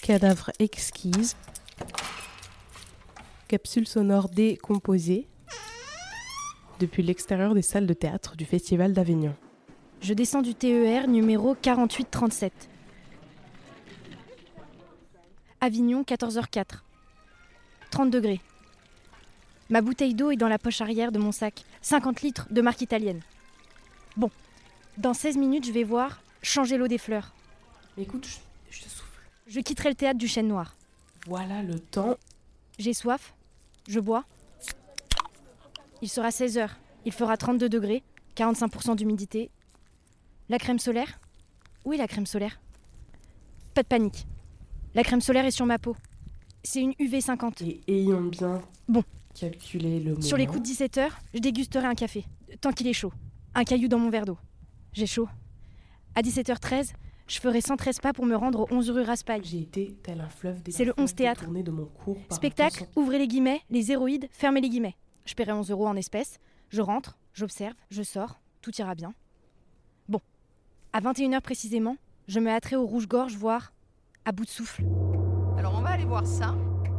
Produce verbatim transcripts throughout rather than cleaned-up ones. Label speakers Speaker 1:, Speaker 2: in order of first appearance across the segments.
Speaker 1: Cadavre exquise. Capsule sonore décomposée. Depuis l'extérieur des salles de théâtre du Festival d'Avignon.
Speaker 2: Je descends du T E R numéro quarante-huit trente-sept. Avignon, quatorze heures quatre. trente degrés. Ma bouteille d'eau est dans la poche arrière de mon sac. cinquante litres de marque italienne. Bon, dans seize minutes, je vais voir changer l'eau des fleurs.
Speaker 1: Écoute, je, je te souffle.
Speaker 2: Je quitterai le théâtre du Chêne Noir.
Speaker 1: Voilà le temps.
Speaker 2: J'ai soif. Je bois. Il sera seize heures. Il fera trente-deux degrés, quarante-cinq pour cent d'humidité. La crème solaire ? Où est la crème solaire ? Pas de panique. La crème solaire est sur ma peau. C'est une U V cinquante.
Speaker 1: Et ayons bien
Speaker 2: bon.
Speaker 1: calculé le moment.
Speaker 2: Sur les coups de dix-sept heures, je dégusterai un café. Tant qu'il est chaud. Un caillou dans mon verre d'eau. J'ai chaud. À dix-sept heures treize, je ferai cent treize pas pour me rendre au onze rue Raspail.
Speaker 1: J'ai été tel un fleuve des
Speaker 2: C'est le onze théâtre.
Speaker 1: De mon cours par
Speaker 2: spectacle, ouvrez les guillemets, les héroïdes, fermez les guillemets. Je paierai onze euros en espèces. Je rentre, j'observe, je sors, tout ira bien. Bon, à vingt et une heures précisément, je me hâterai au rouge-gorge voir à bout de souffle.
Speaker 3: Alors on va aller voir ça.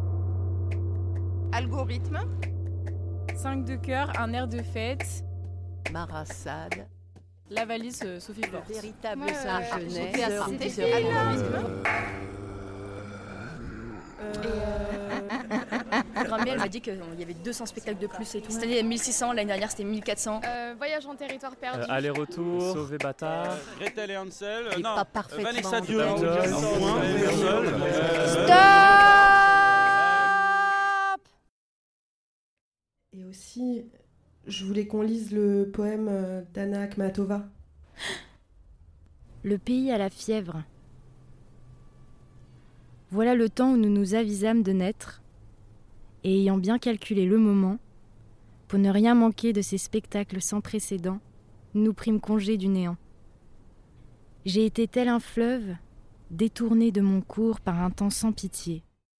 Speaker 3: Algorithme.
Speaker 4: cinq de cœur, un air de fête.
Speaker 3: Marassade.
Speaker 4: La valise euh, Sophie Force.
Speaker 3: Le véritable
Speaker 4: Ouais,
Speaker 3: Saint-Genès.
Speaker 4: j'étais
Speaker 3: Euh,
Speaker 4: assez
Speaker 3: c'est algorithme.
Speaker 5: Euh... Grammy, elle m'a dit qu'il y avait deux cents spectacles de plus et tout. Cette année, il y a mille six cents, l'année dernière, c'était mille quatre cents.
Speaker 4: Euh, voyage en territoire perdu.
Speaker 6: Euh, aller-retour, sauver bâtard.
Speaker 7: Euh, Gretel et Hansel.
Speaker 3: Et
Speaker 7: non,
Speaker 3: pas parfaitement.
Speaker 7: Vanessa Dior.
Speaker 2: Stop!
Speaker 1: Et aussi, je voulais qu'on lise le poème d'Anna Akhmatova.
Speaker 2: Le pays à la fièvre. Voilà le temps où nous nous avisâmes de naître, et ayant bien calculé le moment, pour ne rien manquer de ces spectacles sans précédent, nous prîmes congé du néant. J'ai été tel un fleuve, détourné de mon cours par un temps sans pitié.